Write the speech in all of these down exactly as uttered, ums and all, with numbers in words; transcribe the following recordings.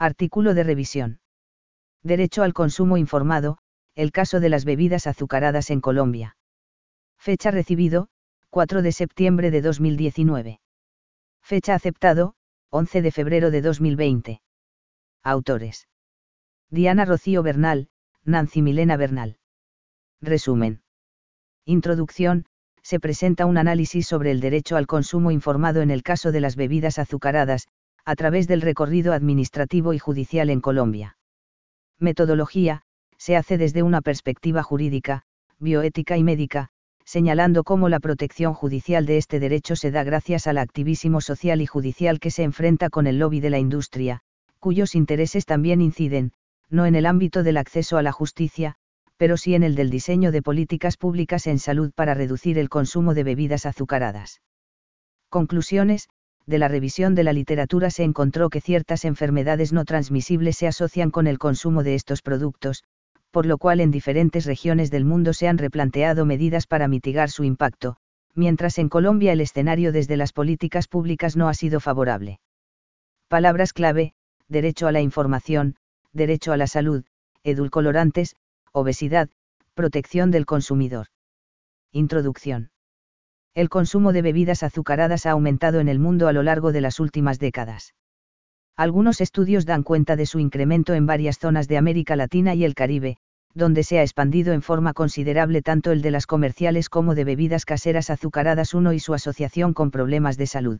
Artículo de revisión. Derecho al consumo informado, el caso de las bebidas azucaradas en Colombia. Fecha recibido, cuatro de septiembre de dos mil diecinueve. Fecha aceptado, once de febrero de dos mil veinte. Autores: Diana Rocío Bernal, Nancy Milena Bernal. Resumen. Introducción. Se presenta un análisis sobre el derecho al consumo informado en el caso de las bebidas azucaradas, a través del recorrido administrativo y judicial en Colombia. Metodología. Se hace desde una perspectiva jurídica, bioética y médica, señalando cómo la protección judicial de este derecho se da gracias al activismo social y judicial que se enfrenta con el lobby de la industria, cuyos intereses también inciden, no en el ámbito del acceso a la justicia, pero sí en el del diseño de políticas públicas en salud para reducir el consumo de bebidas azucaradas. Conclusiones. De la revisión de la literatura se encontró que ciertas enfermedades no transmisibles se asocian con el consumo de estos productos, por lo cual en diferentes regiones del mundo se han replanteado medidas para mitigar su impacto, mientras en Colombia el escenario desde las políticas públicas no ha sido favorable. Palabras clave: derecho a la información, derecho a la salud, edulcorantes, obesidad, protección del consumidor. Introducción. El consumo de bebidas azucaradas ha aumentado en el mundo a lo largo de las últimas décadas. Algunos estudios dan cuenta de su incremento en varias zonas de América Latina y el Caribe, donde se ha expandido en forma considerable tanto el de las comerciales como de bebidas caseras azucaradas uno y su asociación con problemas de salud.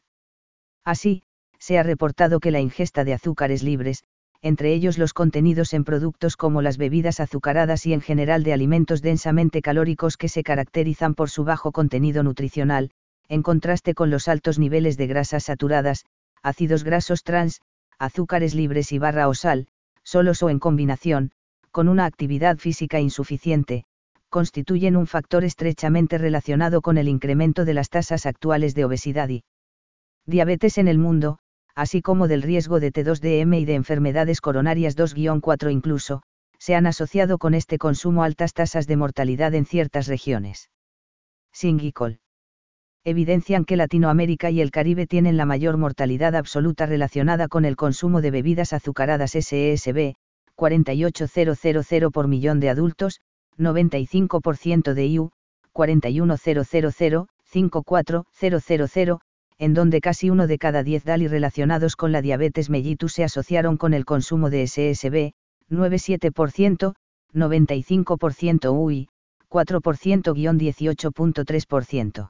Así, se ha reportado que la ingesta de azúcares libres, entre ellos los contenidos en productos como las bebidas azucaradas y en general de alimentos densamente calóricos que se caracterizan por su bajo contenido nutricional, en contraste con los altos niveles de grasas saturadas, ácidos grasos trans, azúcares libres y barra o sal, solos o en combinación, con una actividad física insuficiente, constituyen un factor estrechamente relacionado con el incremento de las tasas actuales de obesidad y diabetes en el mundo, así como del riesgo de T dos D M y de enfermedades coronarias dos cuatro incluso, se han asociado con este consumo altas tasas de mortalidad en ciertas regiones. Singh y Cole evidencian que Latinoamérica y el Caribe tienen la mayor mortalidad absoluta relacionada con el consumo de bebidas azucaradas S E S B, cuarenta y ocho mil por millón de adultos, noventa y cinco por ciento de I U, cuarenta y uno mil, cincuenta y cuatro mil, en donde casi uno de cada diez D A L I relacionados con la diabetes mellitus se asociaron con el consumo de S E S B, noventa y siete por ciento, noventa y cinco por ciento U I, cuatro por ciento dieciocho punto tres por ciento.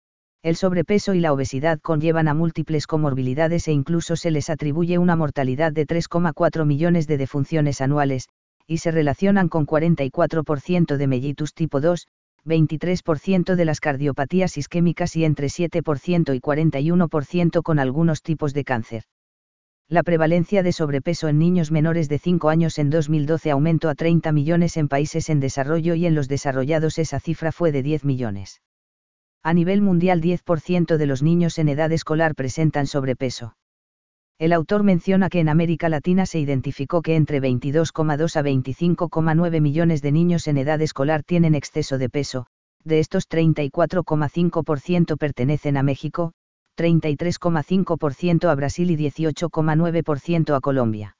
El sobrepeso y la obesidad conllevan a múltiples comorbilidades e incluso se les atribuye una mortalidad de tres coma cuatro millones de defunciones anuales, y se relacionan con cuarenta y cuatro por ciento de mellitus tipo dos, veintitrés por ciento de las cardiopatías isquémicas y entre siete por ciento y cuarenta y uno por ciento con algunos tipos de cáncer. La prevalencia de sobrepeso en niños menores de cinco años en dos mil doce aumentó a treinta millones en países en desarrollo y en los desarrollados esa cifra fue de diez millones. A nivel mundial diez por ciento de los niños en edad escolar presentan sobrepeso. El autor menciona que en América Latina se identificó que entre veintidós coma dos a veinticinco coma nueve millones de niños en edad escolar tienen exceso de peso, de estos treinta y cuatro coma cinco por ciento pertenecen a México, treinta y tres coma cinco por ciento a Brasil y dieciocho coma nueve por ciento a Colombia.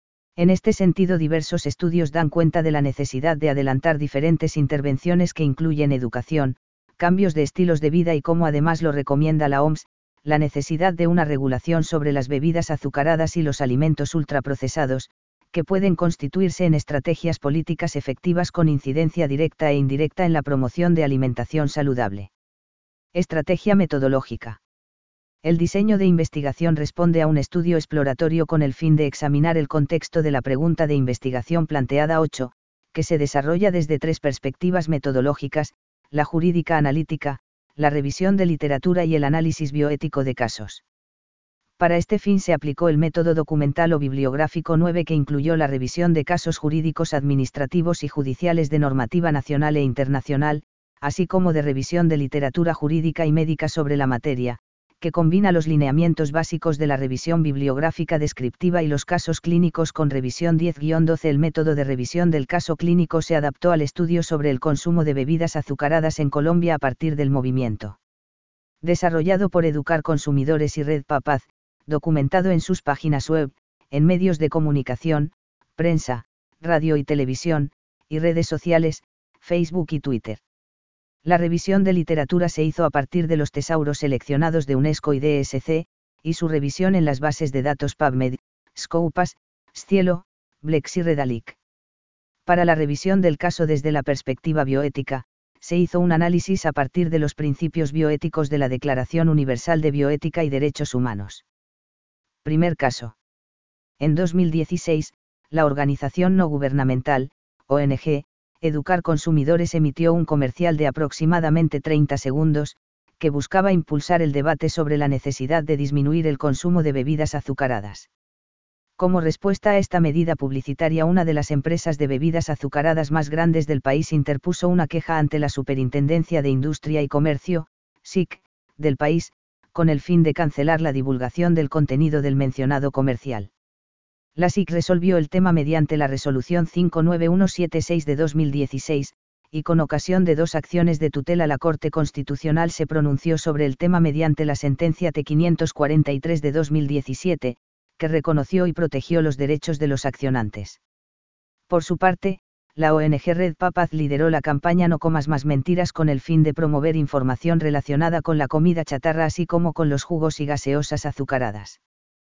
En este sentido, diversos estudios dan cuenta de la necesidad de adelantar diferentes intervenciones que incluyen educación, cambios de estilos de vida y, como además lo recomienda la O M S, la necesidad de una regulación sobre las bebidas azucaradas y los alimentos ultraprocesados, que pueden constituirse en estrategias políticas efectivas con incidencia directa e indirecta en la promoción de alimentación saludable. Estrategia metodológica. El diseño de investigación responde a un estudio exploratorio con el fin de examinar el contexto de la pregunta de investigación planteada ocho, que se desarrolla desde tres perspectivas metodológicas: la jurídica analítica, la revisión de literatura y el análisis bioético de casos. Para este fin se aplicó el método documental o bibliográfico nueve, que incluyó la revisión de casos jurídicos, administrativos y judiciales de normativa nacional e internacional, así como de revisión de literatura jurídica y médica sobre la materia, que combina los lineamientos básicos de la revisión bibliográfica descriptiva y los casos clínicos con revisión diez doce. El método de revisión del caso clínico se adaptó al estudio sobre el consumo de bebidas azucaradas en Colombia a partir del movimiento desarrollado por Educar Consumidores y Red Papaz, documentado en sus páginas web, en medios de comunicación, prensa, radio y televisión, y redes sociales, Facebook y Twitter. La revisión de literatura se hizo a partir de los tesauros seleccionados de UNESCO y D S C, y su revisión en las bases de datos PubMed, Scopus, Scielo, Plex y Redalyc. Para la revisión del caso desde la perspectiva bioética, se hizo un análisis a partir de los principios bioéticos de la Declaración Universal de Bioética y Derechos Humanos. Primer caso. En dos mil dieciséis, la organización no gubernamental, O N G, Educar Consumidores emitió un comercial de aproximadamente treinta segundos, que buscaba impulsar el debate sobre la necesidad de disminuir el consumo de bebidas azucaradas. Como respuesta a esta medida publicitaria, una de las empresas de bebidas azucaradas más grandes del país interpuso una queja ante la Superintendencia de Industria y Comercio, S I C, del país, con el fin de cancelar la divulgación del contenido del mencionado comercial. La S I C resolvió el tema mediante la Resolución cinco nueve uno siete seis de dos mil dieciséis, y con ocasión de dos acciones de tutela la Corte Constitucional se pronunció sobre el tema mediante la sentencia T quinientos cuarenta y tres de dos mil diecisiete, que reconoció y protegió los derechos de los accionantes. Por su parte, la O N G Red Papath lideró la campaña No comas más mentiras con el fin de promover información relacionada con la comida chatarra así como con los jugos y gaseosas azucaradas.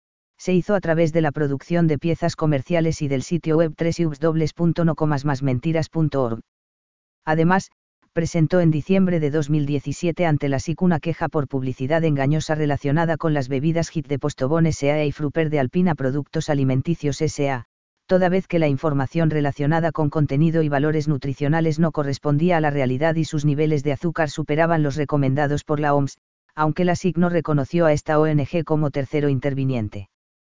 Se hizo a través de la producción de piezas comerciales y del sitio web doble u doble u doble u punto no comas más mentiras punto org. Además, presentó en diciembre de dos mil diecisiete ante la S I C una queja por publicidad engañosa relacionada con las bebidas Hit de Postobón S A y Fruper de Alpina Productos Alimenticios S A, toda vez que la información relacionada con contenido y valores nutricionales no correspondía a la realidad y sus niveles de azúcar superaban los recomendados por la O M S, aunque la S I C no reconoció a esta O N G como tercero interviniente.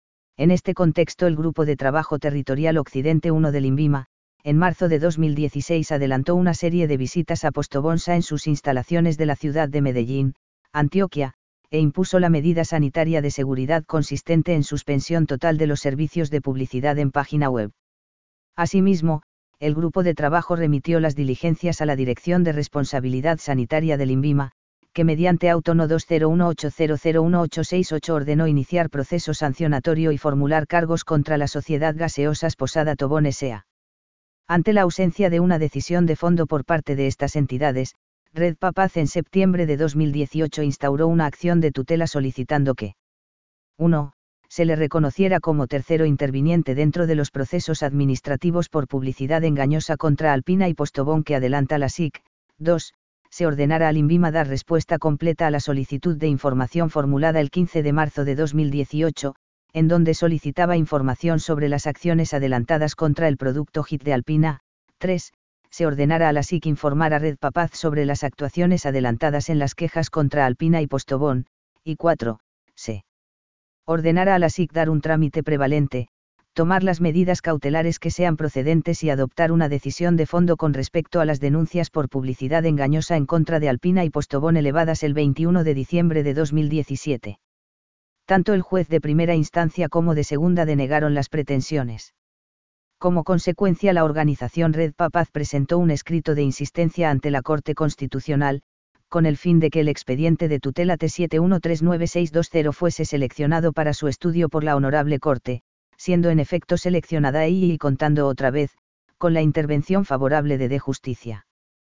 En este contexto, el Grupo de Trabajo Territorial Occidente uno del INVIMA, en marzo de dos mil dieciséis adelantó una serie de visitas a Postobón S A en sus instalaciones de la ciudad de Medellín, Antioquia, e impuso la medida sanitaria de seguridad consistente en suspensión total de los servicios de publicidad en página web. Asimismo, el grupo de trabajo remitió las diligencias a la Dirección de Responsabilidad Sanitaria del INVIMA, que mediante auto no dos cero uno ocho cero cero uno ocho seis ocho ordenó iniciar proceso sancionatorio y formular cargos contra la Sociedad Gaseosas Posada Tobón S A Ante la ausencia de una decisión de fondo por parte de estas entidades, Red Papath en septiembre de dos mil dieciocho instauró una acción de tutela solicitando que uno Se le reconociera como tercero interviniente dentro de los procesos administrativos por publicidad engañosa contra Alpina y Postobón que adelanta la S I C. dos Se ordenara al INVIMA dar respuesta completa a la solicitud de información formulada el quince de marzo de dos mil dieciocho, en donde solicitaba información sobre las acciones adelantadas contra el producto Hit de Alpina. tres Se ordenara a la S I C informar a Red Papath sobre las actuaciones adelantadas en las quejas contra Alpina y Postobón. Y cuatro Se ordenara a la S I C dar un trámite prevalente, tomar las medidas cautelares que sean procedentes y adoptar una decisión de fondo con respecto a las denuncias por publicidad engañosa en contra de Alpina y Postobón elevadas el veintiuno de diciembre de dos mil diecisiete. Tanto el juez de primera instancia como de segunda denegaron las pretensiones. Como consecuencia, la organización Red Papath presentó un escrito de insistencia ante la Corte Constitucional, con el fin de que el expediente de tutela T siete uno tres nueve seis dos cero fuese seleccionado para su estudio por la Honorable Corte, siendo en efecto seleccionada y, y contando otra vez, con la intervención favorable de De Justicia.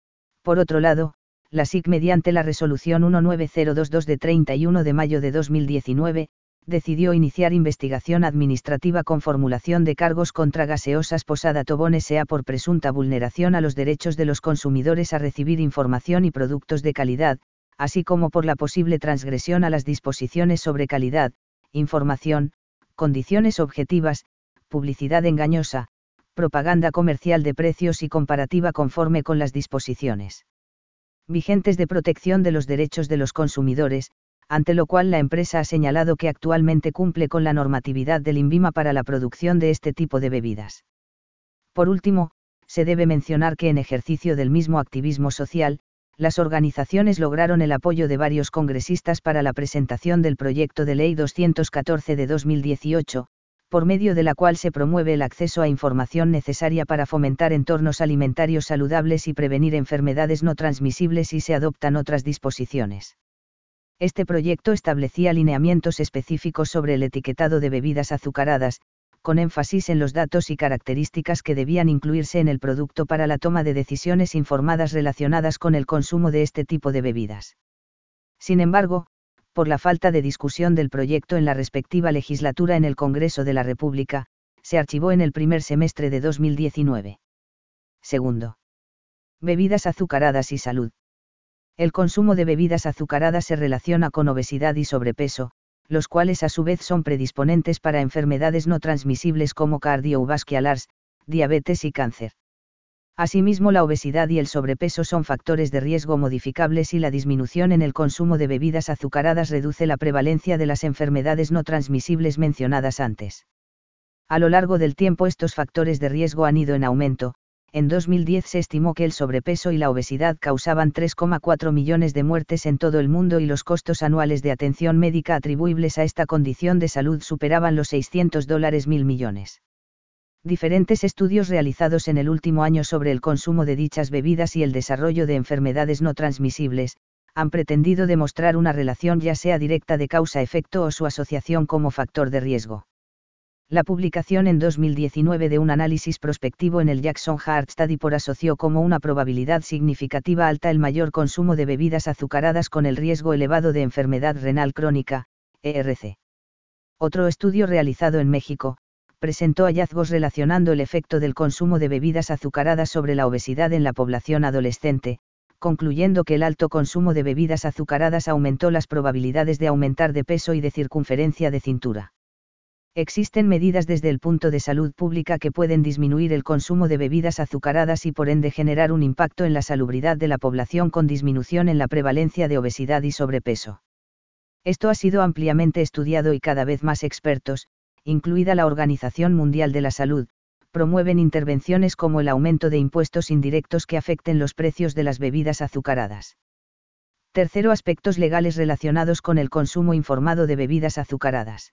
Por otro lado, la S I C mediante la resolución uno nueve cero dos dos de treinta y uno de mayo de dos mil diecinueve, decidió iniciar investigación administrativa con formulación de cargos contra Gaseosas Posada Tobón S A por presunta vulneración a los derechos de los consumidores a recibir información y productos de calidad, así como por la posible transgresión a las disposiciones sobre calidad, información, condiciones objetivas, publicidad engañosa, propaganda comercial de precios y comparativa conforme con las disposiciones vigentes de protección de los derechos de los consumidores, ante lo cual la empresa ha señalado que actualmente cumple con la normatividad del INVIMA para la producción de este tipo de bebidas. Por último, se debe mencionar que en ejercicio del mismo activismo social, las organizaciones lograron el apoyo de varios congresistas para la presentación del proyecto de ley doscientos catorce de dos mil dieciocho, por medio de la cual se promueve el acceso a información necesaria para fomentar entornos alimentarios saludables y prevenir enfermedades no transmisibles y se adoptan otras disposiciones. Este proyecto establecía lineamientos específicos sobre el etiquetado de bebidas azucaradas, con énfasis en los datos y características que debían incluirse en el producto para la toma de decisiones informadas relacionadas con el consumo de este tipo de bebidas. Sin embargo, por la falta de discusión del proyecto en la respectiva legislatura en el Congreso de la República, se archivó en el primer semestre de dos mil diecinueve. Segundo. Bebidas azucaradas y salud. El consumo de bebidas azucaradas se relaciona con obesidad y sobrepeso, los cuales a su vez son predisponentes para enfermedades no transmisibles como cardiovasculares, diabetes y cáncer. Asimismo, la obesidad y el sobrepeso son factores de riesgo modificables y la disminución en el consumo de bebidas azucaradas reduce la prevalencia de las enfermedades no transmisibles mencionadas antes. A lo largo del tiempo estos factores de riesgo han ido en aumento. En dos mil diez se estimó que el sobrepeso y la obesidad causaban tres coma cuatro millones de muertes en todo el mundo y los costos anuales de atención médica atribuibles a esta condición de salud superaban los seiscientos dólares mil millones. Diferentes estudios realizados en el último año sobre el consumo de dichas bebidas y el desarrollo de enfermedades no transmisibles, han pretendido demostrar una relación ya sea directa de causa-efecto o su asociación como factor de riesgo. La publicación en dos mil diecinueve de un análisis prospectivo en el Jackson Heart Study por asoció como una probabilidad significativa alta el mayor consumo de bebidas azucaradas con el riesgo elevado de enfermedad renal crónica, E R C. Otro estudio realizado en México, presentó hallazgos relacionando el efecto del consumo de bebidas azucaradas sobre la obesidad en la población adolescente, concluyendo que el alto consumo de bebidas azucaradas aumentó las probabilidades de aumentar de peso y de circunferencia de cintura. Existen medidas desde el punto de salud pública que pueden disminuir el consumo de bebidas azucaradas y por ende generar un impacto en la salubridad de la población con disminución en la prevalencia de obesidad y sobrepeso. Esto ha sido ampliamente estudiado y cada vez más expertos, incluida la Organización Mundial de la Salud, promueven intervenciones como el aumento de impuestos indirectos que afecten los precios de las bebidas azucaradas. Tercero, aspectos legales relacionados con el consumo informado de bebidas azucaradas.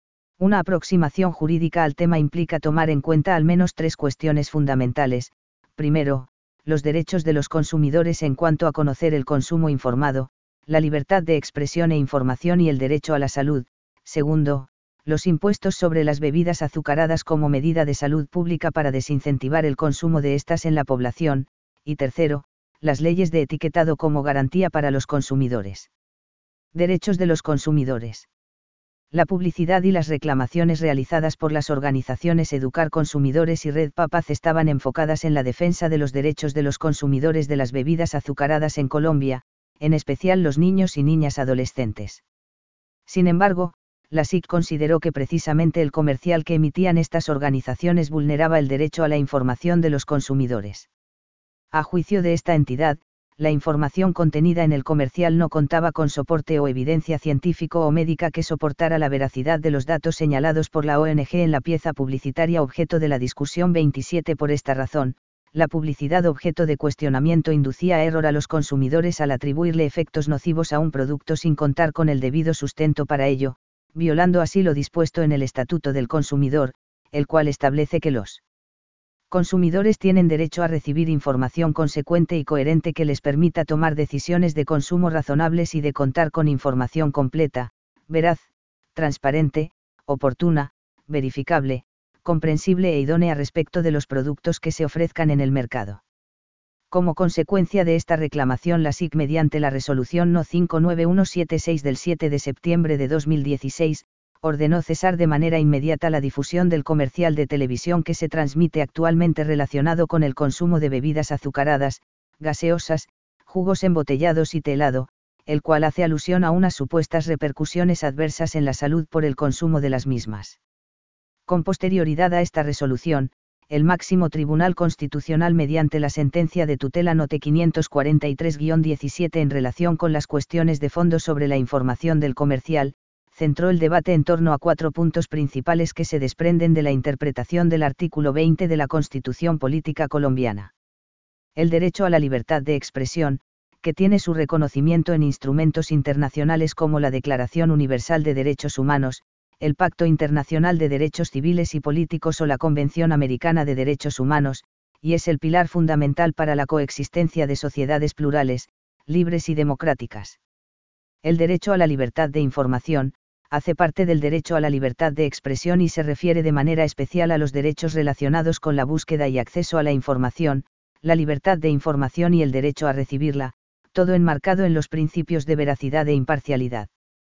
Una aproximación jurídica al tema implica tomar en cuenta al menos tres cuestiones fundamentales. Primero, los derechos de los consumidores en cuanto a conocer el consumo informado, la libertad de expresión e información y el derecho a la salud. Segundo, los impuestos sobre las bebidas azucaradas como medida de salud pública para desincentivar el consumo de estas en la población. Y tercero, las leyes de etiquetado como garantía para los consumidores. Derechos de los consumidores. La publicidad y las reclamaciones realizadas por las organizaciones Educar Consumidores y Red Papaz estaban enfocadas en la defensa de los derechos de los consumidores de las bebidas azucaradas en Colombia, en especial los niños y niñas adolescentes. Sin embargo, la S I C consideró que precisamente el comercial que emitían estas organizaciones vulneraba el derecho a la información de los consumidores. A juicio de esta entidad, la información contenida en el comercial no contaba con soporte o evidencia científico o médica que soportara la veracidad de los datos señalados por la O N G en la pieza publicitaria objeto de la discusión veintisiete. Por esta razón, la publicidad objeto de cuestionamiento inducía error a los consumidores al atribuirle efectos nocivos a un producto sin contar con el debido sustento para ello, violando así lo dispuesto en el Estatuto del Consumidor, el cual establece que los consumidores tienen derecho a recibir información consecuente y coherente que les permita tomar decisiones de consumo razonables y de contar con información completa, veraz, transparente, oportuna, verificable, comprensible e idónea respecto de los productos que se ofrezcan en el mercado. Como consecuencia de esta reclamación, la S I C, mediante la resolución No cinco nueve uno siete seis del siete de septiembre de dos mil dieciséis, ordenó cesar de manera inmediata la difusión del comercial de televisión que se transmite actualmente relacionado con el consumo de bebidas azucaradas, gaseosas, jugos embotellados y té helado, el cual hace alusión a unas supuestas repercusiones adversas en la salud por el consumo de las mismas. Con posterioridad a esta resolución, el máximo Tribunal Constitucional, mediante la sentencia de tutela Note quinientos cuarenta y tres guion diecisiete en relación con las cuestiones de fondo sobre la información del comercial, centró el debate en torno a cuatro puntos principales que se desprenden de la interpretación del artículo veinte de la Constitución Política Colombiana. El derecho a la libertad de expresión, que tiene su reconocimiento en instrumentos internacionales como la Declaración Universal de Derechos Humanos, el Pacto Internacional de Derechos Civiles y Políticos o la Convención Americana de Derechos Humanos, y es el pilar fundamental para la coexistencia de sociedades plurales, libres y democráticas. El derecho a la libertad de información, hace parte del derecho a la libertad de expresión y se refiere de manera especial a los derechos relacionados con la búsqueda y acceso a la información, la libertad de información y el derecho a recibirla, todo enmarcado en los principios de veracidad e imparcialidad.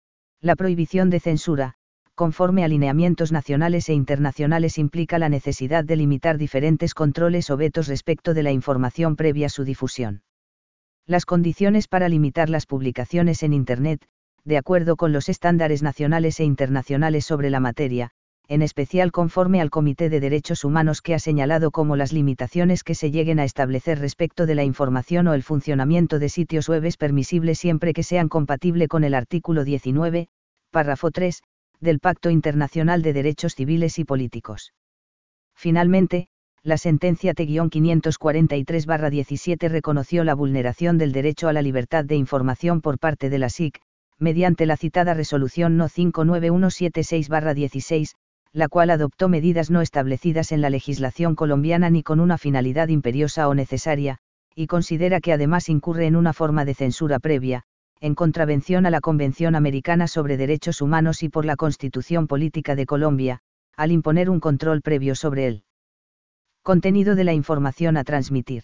La prohibición de censura, conforme a lineamientos nacionales e internacionales, implica la necesidad de limitar diferentes controles o vetos respecto de la información previa a su difusión. Las condiciones para limitar las publicaciones en Internet, de acuerdo con los estándares nacionales e internacionales sobre la materia, en especial conforme al Comité de Derechos Humanos, que ha señalado como las limitaciones que se lleguen a establecer respecto de la información o el funcionamiento de sitios web es permisible siempre que sean compatible con el artículo diecinueve, párrafo tres, del Pacto Internacional de Derechos Civiles y Políticos. Finalmente, la sentencia T quinientos cuarenta y tres barra diecisiete reconoció la vulneración del derecho a la libertad de información por parte de la S I C, mediante la citada resolución No cinco nueve uno siete seis barra dieciséis, la cual adoptó medidas no establecidas en la legislación colombiana ni con una finalidad imperiosa o necesaria, y considera que además incurre en una forma de censura previa, en contravención a la Convención Americana sobre Derechos Humanos y por la Constitución Política de Colombia, al imponer un control previo sobre el contenido de la información a transmitir.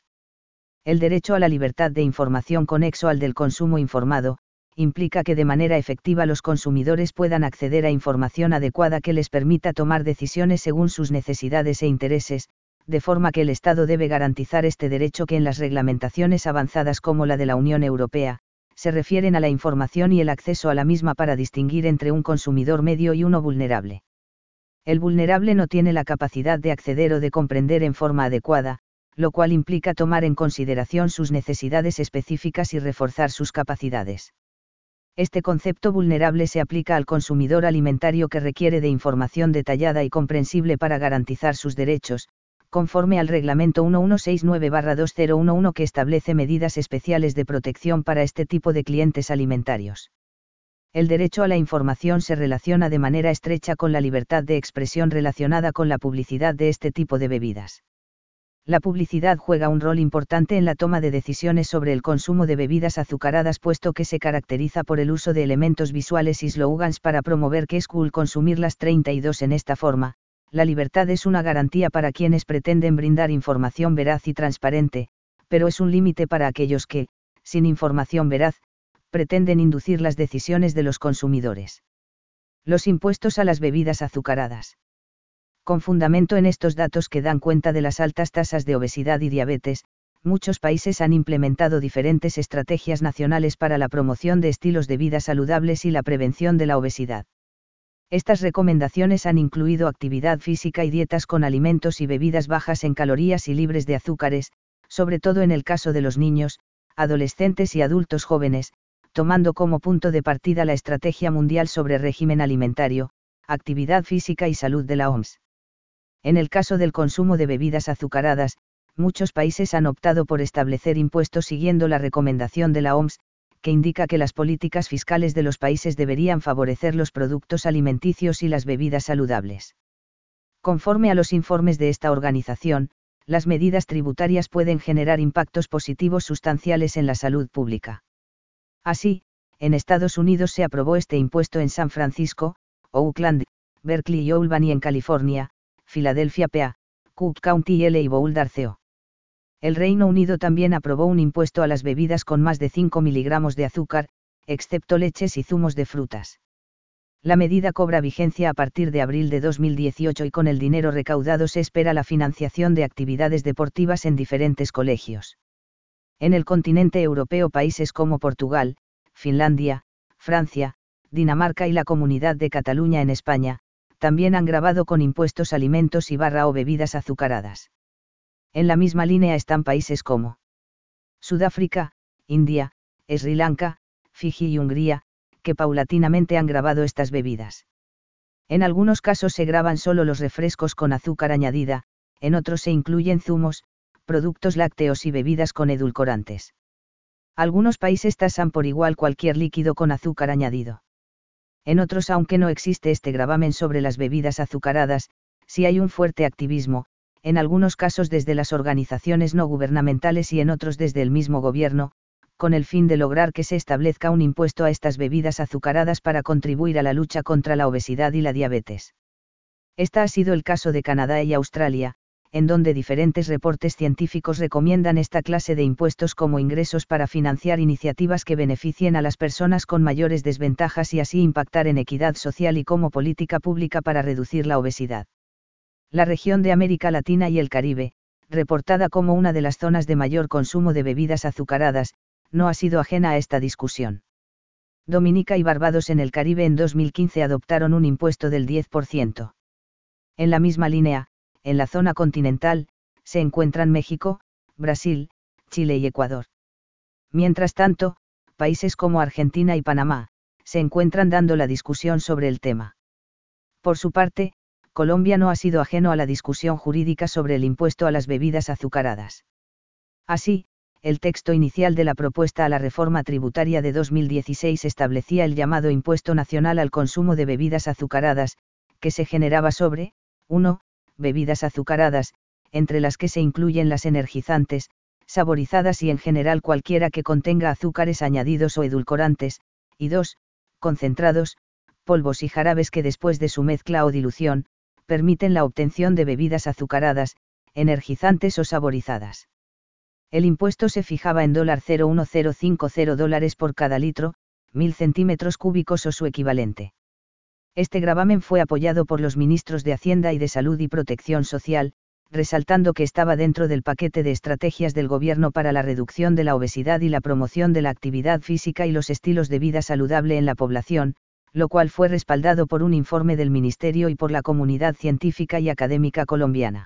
El derecho a la libertad de información, conexo al del consumo informado, implica que de manera efectiva los consumidores puedan acceder a información adecuada que les permita tomar decisiones según sus necesidades e intereses, de forma que el Estado debe garantizar este derecho, que en las reglamentaciones avanzadas como la de la Unión Europea, se refieren a la información y el acceso a la misma para distinguir entre un consumidor medio y uno vulnerable. El vulnerable no tiene la capacidad de acceder o de comprender en forma adecuada, lo cual implica tomar en consideración sus necesidades específicas y reforzar sus capacidades. Este concepto vulnerable se aplica al consumidor alimentario, que requiere de información detallada y comprensible para garantizar sus derechos, conforme al Reglamento mil ciento sesenta y nueve barra dos mil once, que establece medidas especiales de protección para este tipo de clientes alimentarios. El derecho a la información se relaciona de manera estrecha con la libertad de expresión relacionada con la publicidad de este tipo de bebidas. La publicidad juega un rol importante en la toma de decisiones sobre el consumo de bebidas azucaradas, puesto que se caracteriza por el uso de elementos visuales y slogans para promover que es cool consumirlas. treinta y dos En esta forma, la libertad es una garantía para quienes pretenden brindar información veraz y transparente, pero es un límite para aquellos que, sin información veraz, pretenden inducir las decisiones de los consumidores. Los impuestos a las bebidas azucaradas. Con fundamento en estos datos, que dan cuenta de las altas tasas de obesidad y diabetes, muchos países han implementado diferentes estrategias nacionales para la promoción de estilos de vida saludables y la prevención de la obesidad. Estas recomendaciones han incluido actividad física y dietas con alimentos y bebidas bajas en calorías y libres de azúcares, sobre todo en el caso de los niños, adolescentes y adultos jóvenes, tomando como punto de partida la Estrategia Mundial sobre Régimen Alimentario, Actividad Física y Salud de la O M S. En el caso del consumo de bebidas azucaradas, muchos países han optado por establecer impuestos siguiendo la recomendación de la O M S, que indica que las políticas fiscales de los países deberían favorecer los productos alimenticios y las bebidas saludables. Conforme a los informes de esta organización, las medidas tributarias pueden generar impactos positivos sustanciales en la salud pública. Así, en Estados Unidos se aprobó este impuesto en San Francisco, Oakland, Berkeley y Albany en California, Filadelfia P A, Cook County y L A Boulder C O. El Reino Unido también aprobó un impuesto a las bebidas con más de cinco miligramos de azúcar, excepto leches y zumos de frutas. La medida cobra vigencia a partir de abril de dos mil dieciocho y con el dinero recaudado se espera la financiación de actividades deportivas en diferentes colegios. En el continente europeo, países como Portugal, Finlandia, Francia, Dinamarca y la Comunidad de Cataluña en España, también han gravado con impuestos alimentos y barra o bebidas azucaradas. En la misma línea están países como Sudáfrica, India, Sri Lanka, Fiji y Hungría, que paulatinamente han gravado estas bebidas. En algunos casos se gravan solo los refrescos con azúcar añadida, en otros se incluyen zumos, productos lácteos y bebidas con edulcorantes. Algunos países tasan por igual cualquier líquido con azúcar añadido. En otros, aunque no existe este gravamen sobre las bebidas azucaradas, sí hay un fuerte activismo, en algunos casos desde las organizaciones no gubernamentales y en otros desde el mismo gobierno, con el fin de lograr que se establezca un impuesto a estas bebidas azucaradas para contribuir a la lucha contra la obesidad y la diabetes. Este ha sido el caso de Canadá y Australia, en donde diferentes reportes científicos recomiendan esta clase de impuestos como ingresos para financiar iniciativas que beneficien a las personas con mayores desventajas y así impactar en equidad social y como política pública para reducir la obesidad. La región de América Latina y el Caribe, reportada como una de las zonas de mayor consumo de bebidas azucaradas, no ha sido ajena a esta discusión. Dominica y Barbados en el Caribe en dos mil quince adoptaron un impuesto del diez por ciento. En la misma línea, en la zona continental, se encuentran México, Brasil, Chile y Ecuador. Mientras tanto, países como Argentina y Panamá, se encuentran dando la discusión sobre el tema. Por su parte, Colombia no ha sido ajeno a la discusión jurídica sobre el impuesto a las bebidas azucaradas. Así, el texto inicial de la propuesta a la reforma tributaria de dos mil dieciséis establecía el llamado Impuesto Nacional al Consumo de Bebidas Azucaradas, que se generaba sobre, uno. Bebidas azucaradas, entre las que se incluyen las energizantes, saborizadas y en general cualquiera que contenga azúcares añadidos o edulcorantes, y dos. Concentrados, polvos y jarabes que después de su mezcla o dilución, permiten la obtención de bebidas azucaradas, energizantes o saborizadas. El impuesto se fijaba en cero coma mil cincuenta dólares por cada litro, mil centímetros cúbicos o su equivalente. Este gravamen fue apoyado por los ministros de Hacienda y de Salud y Protección Social, resaltando que estaba dentro del paquete de estrategias del gobierno para la reducción de la obesidad y la promoción de la actividad física y los estilos de vida saludable en la población, lo cual fue respaldado por un informe del Ministerio y por la comunidad científica y académica colombiana.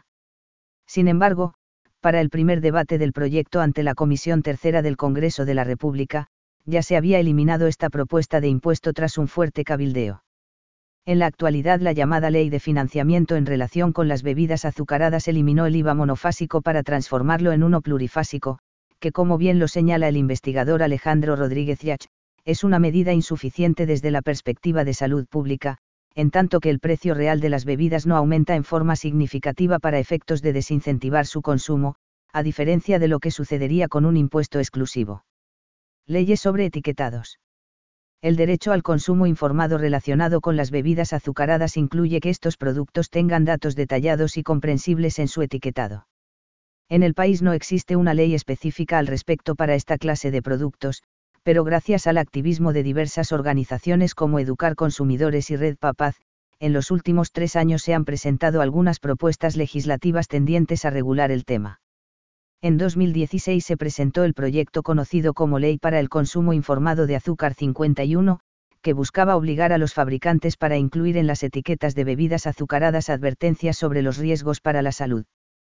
Sin embargo, para el primer debate del proyecto ante la Comisión Tercera del Congreso de la República, ya se había eliminado esta propuesta de impuesto tras un fuerte cabildeo. En la actualidad la llamada Ley de Financiamiento en relación con las bebidas azucaradas eliminó el I V A monofásico para transformarlo en uno plurifásico, que como bien lo señala el investigador Alejandro Rodríguez Yach, es una medida insuficiente desde la perspectiva de salud pública, en tanto que el precio real de las bebidas no aumenta en forma significativa para efectos de desincentivar su consumo, a diferencia de lo que sucedería con un impuesto exclusivo. Leyes sobre etiquetados. El derecho al consumo informado relacionado con las bebidas azucaradas incluye que estos productos tengan datos detallados y comprensibles en su etiquetado. En el país no existe una ley específica al respecto para esta clase de productos, pero gracias al activismo de diversas organizaciones como Educar Consumidores y Red Papaz, en los últimos tres años se han presentado algunas propuestas legislativas tendientes a regular el tema. En dos mil dieciséis se presentó el proyecto conocido como Ley para el Consumo Informado de Azúcar cincuenta y uno, que buscaba obligar a los fabricantes para incluir en las etiquetas de bebidas azucaradas advertencias sobre los riesgos para la salud.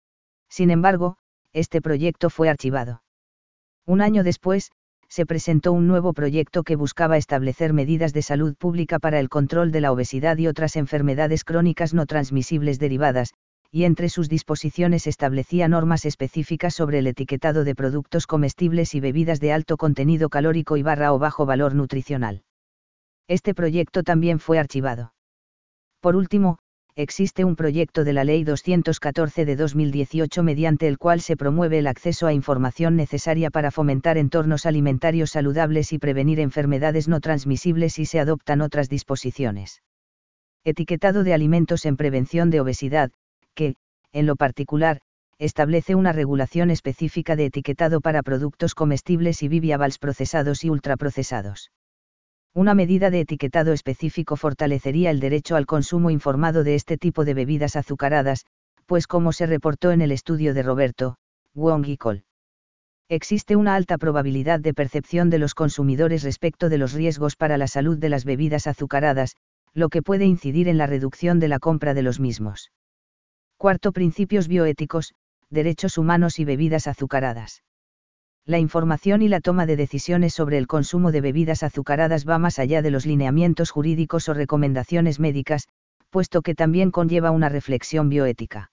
Sin embargo, este proyecto fue archivado. Un año después, se presentó un nuevo proyecto que buscaba establecer medidas de salud pública para el control de la obesidad y otras enfermedades crónicas no transmisibles derivadas, y entre sus disposiciones establecía normas específicas sobre el etiquetado de productos comestibles y bebidas de alto contenido calórico y barra o bajo valor nutricional. Este proyecto también fue archivado. Por último, existe un proyecto de la Ley doscientos catorce de dos mil dieciocho mediante el cual se promueve el acceso a información necesaria para fomentar entornos alimentarios saludables y prevenir enfermedades no transmisibles y se adoptan otras disposiciones. Etiquetado de alimentos en prevención de obesidad, que, en lo particular, establece una regulación específica de etiquetado para productos comestibles y bibiavals procesados y ultraprocesados. Una medida de etiquetado específico fortalecería el derecho al consumo informado de este tipo de bebidas azucaradas, pues como se reportó en el estudio de Roberto, Wong y Col. Existe una alta probabilidad de percepción de los consumidores respecto de los riesgos para la salud de las bebidas azucaradas, lo que puede incidir en la reducción de la compra de los mismos. Cuarto, principios bioéticos, derechos humanos y bebidas azucaradas. La información y la toma de decisiones sobre el consumo de bebidas azucaradas va más allá de los lineamientos jurídicos o recomendaciones médicas, puesto que también conlleva una reflexión bioética.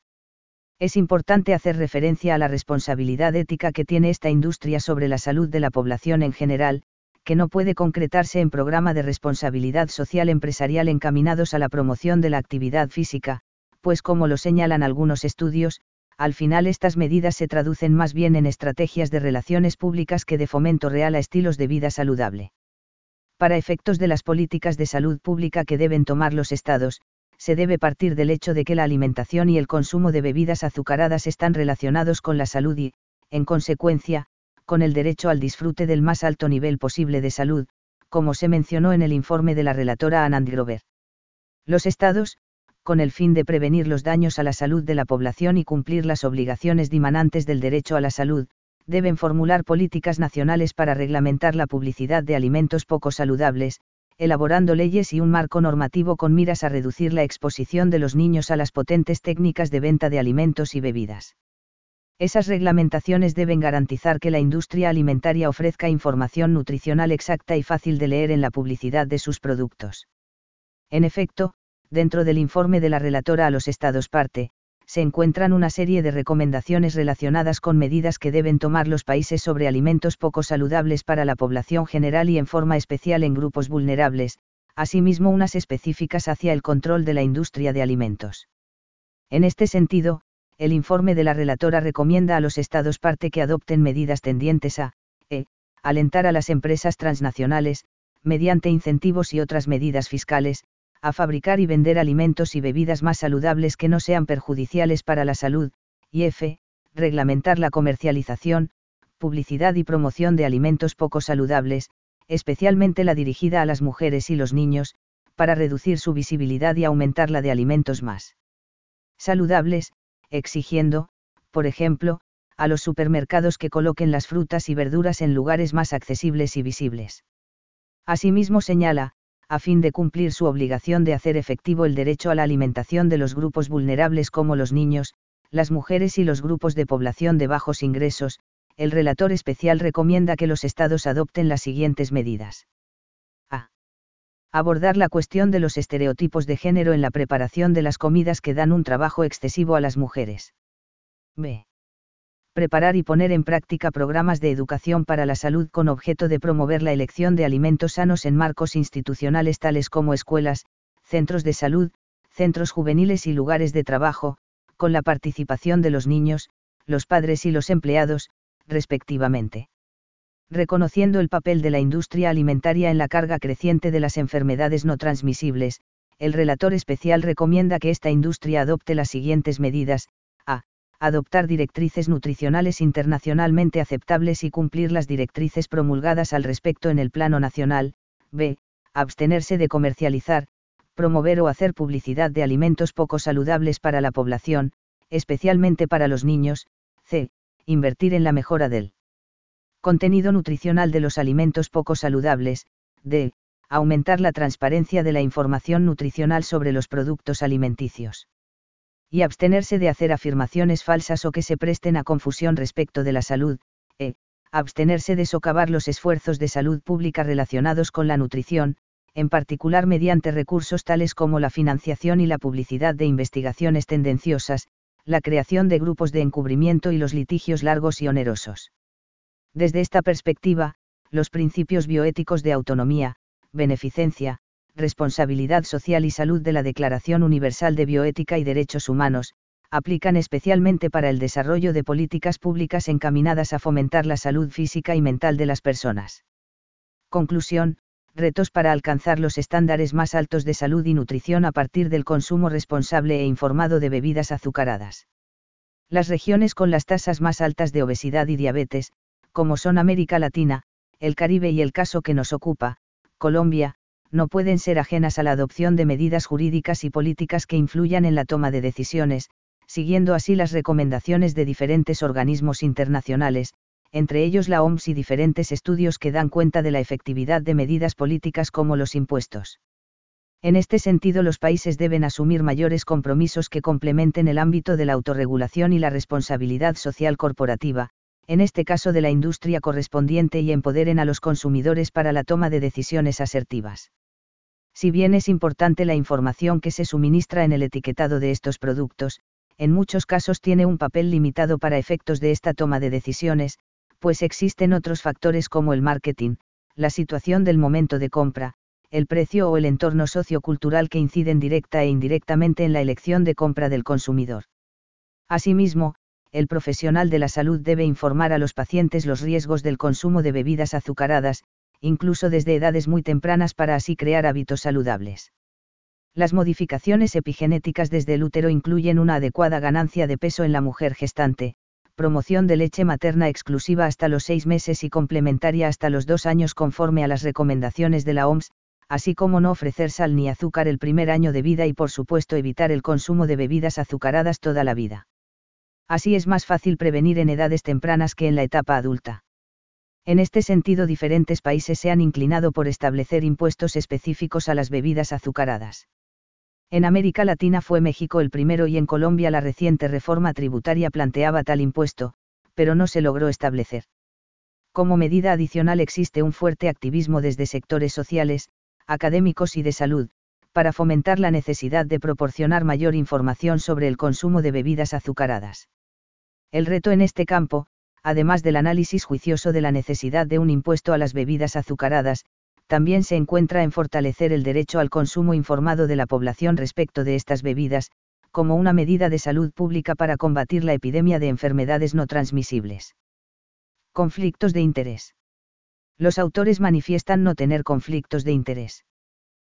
Es importante hacer referencia a la responsabilidad ética que tiene esta industria sobre la salud de la población en general, que no puede concretarse en programa de responsabilidad social empresarial encaminados a la promoción de la actividad física, pues como lo señalan algunos estudios, Al final estas medidas se traducen más bien en estrategias de relaciones públicas que de fomento real a estilos de vida saludable. Para efectos de las políticas de salud pública que deben tomar los estados, se debe partir del hecho de que la alimentación y el consumo de bebidas azucaradas están relacionados con la salud y, en consecuencia, con el derecho al disfrute del más alto nivel posible de salud, como se mencionó en el informe de la relatora Anand Grover. Los estados, con el fin de prevenir los daños a la salud de la población y cumplir las obligaciones dimanantes del derecho a la salud, deben formular políticas nacionales para reglamentar la publicidad de alimentos poco saludables, elaborando leyes y un marco normativo con miras a reducir la exposición de los niños a las potentes técnicas de venta de alimentos y bebidas. Esas reglamentaciones deben garantizar que la industria alimentaria ofrezca información nutricional exacta y fácil de leer en la publicidad de sus productos. En efecto, dentro del informe de la relatora a los estados parte, se encuentran una serie de recomendaciones relacionadas con medidas que deben tomar los países sobre alimentos poco saludables para la población general y en forma especial en grupos vulnerables, asimismo unas específicas hacia el control de la industria de alimentos. En este sentido, el informe de la relatora recomienda a los estados parte que adopten medidas tendientes a, e, alentar a las empresas transnacionales, mediante incentivos y otras medidas fiscales, a fabricar y vender alimentos y bebidas más saludables que no sean perjudiciales para la salud, y f. reglamentar la comercialización, publicidad y promoción de alimentos poco saludables, especialmente la dirigida a las mujeres y los niños, para reducir su visibilidad y aumentar la de alimentos más saludables, exigiendo, por ejemplo, a los supermercados que coloquen las frutas y verduras en lugares más accesibles y visibles. Asimismo señala, a fin de cumplir su obligación de hacer efectivo el derecho a la alimentación de los grupos vulnerables como los niños, las mujeres y los grupos de población de bajos ingresos, el relator especial recomienda que los estados adopten las siguientes medidas. A. Abordar la cuestión de los estereotipos de género en la preparación de las comidas que dan un trabajo excesivo a las mujeres. B. Preparar y poner en práctica programas de educación para la salud con objeto de promover la elección de alimentos sanos en marcos institucionales tales como escuelas, centros de salud, centros juveniles y lugares de trabajo, con la participación de los niños, los padres y los empleados, respectivamente. Reconociendo el papel de la industria alimentaria en la carga creciente de las enfermedades no transmisibles, el relator especial recomienda que esta industria adopte las siguientes medidas: a. Adoptar directrices nutricionales internacionalmente aceptables y cumplir las directrices promulgadas al respecto en el plano nacional. B. Abstenerse de comercializar, promover o hacer publicidad de alimentos poco saludables para la población, especialmente para los niños. C. Invertir en la mejora del contenido nutricional de los alimentos poco saludables. D. Aumentar la transparencia de la información nutricional sobre los productos alimenticios. Y abstenerse de hacer afirmaciones falsas o que se presten a confusión respecto de la salud. E. Abstenerse de socavar los esfuerzos de salud pública relacionados con la nutrición, en particular mediante recursos tales como la financiación y la publicidad de investigaciones tendenciosas, la creación de grupos de encubrimiento y los litigios largos y onerosos. Desde esta perspectiva, los principios bioéticos de autonomía, beneficencia, responsabilidad social y salud de la Declaración Universal de Bioética y Derechos Humanos, aplican especialmente para el desarrollo de políticas públicas encaminadas a fomentar la salud física y mental de las personas. Conclusión: retos para alcanzar los estándares más altos de salud y nutrición a partir del consumo responsable e informado de bebidas azucaradas. Las regiones con las tasas más altas de obesidad y diabetes, como son América Latina, el Caribe y el caso que nos ocupa, Colombia, no pueden ser ajenas a la adopción de medidas jurídicas y políticas que influyan en la toma de decisiones, siguiendo así las recomendaciones de diferentes organismos internacionales, entre ellos la O M S y diferentes estudios que dan cuenta de la efectividad de medidas políticas como los impuestos. En este sentido, los países deben asumir mayores compromisos que complementen el ámbito de la autorregulación y la responsabilidad social corporativa, en este caso de la industria correspondiente, y empoderen a los consumidores para la toma de decisiones asertivas. Si bien es importante la información que se suministra en el etiquetado de estos productos, en muchos casos tiene un papel limitado para efectos de esta toma de decisiones, pues existen otros factores como el marketing, la situación del momento de compra, el precio o el entorno sociocultural que inciden directa e indirectamente en la elección de compra del consumidor. Asimismo, el profesional de la salud debe informar a los pacientes los riesgos del consumo de bebidas azucaradas, incluso desde edades muy tempranas para así crear hábitos saludables. Las modificaciones epigenéticas desde el útero incluyen una adecuada ganancia de peso en la mujer gestante, promoción de leche materna exclusiva hasta los seis meses y complementaria hasta los dos años conforme a las recomendaciones de la O M S, así como no ofrecer sal ni azúcar el primer año de vida y por supuesto evitar el consumo de bebidas azucaradas toda la vida. Así es más fácil prevenir en edades tempranas que en la etapa adulta. En este sentido, diferentes países se han inclinado por establecer impuestos específicos a las bebidas azucaradas. En América Latina fue México el primero y en Colombia la reciente reforma tributaria planteaba tal impuesto, pero no se logró establecer. Como medida adicional existe un fuerte activismo desde sectores sociales, académicos y de salud, para fomentar la necesidad de proporcionar mayor información sobre el consumo de bebidas azucaradas. El reto en este campo, además del análisis juicioso de la necesidad de un impuesto a las bebidas azucaradas, también se encuentra en fortalecer el derecho al consumo informado de la población respecto de estas bebidas, como una medida de salud pública para combatir la epidemia de enfermedades no transmisibles. Conflictos de interés. Los autores manifiestan no tener conflictos de interés.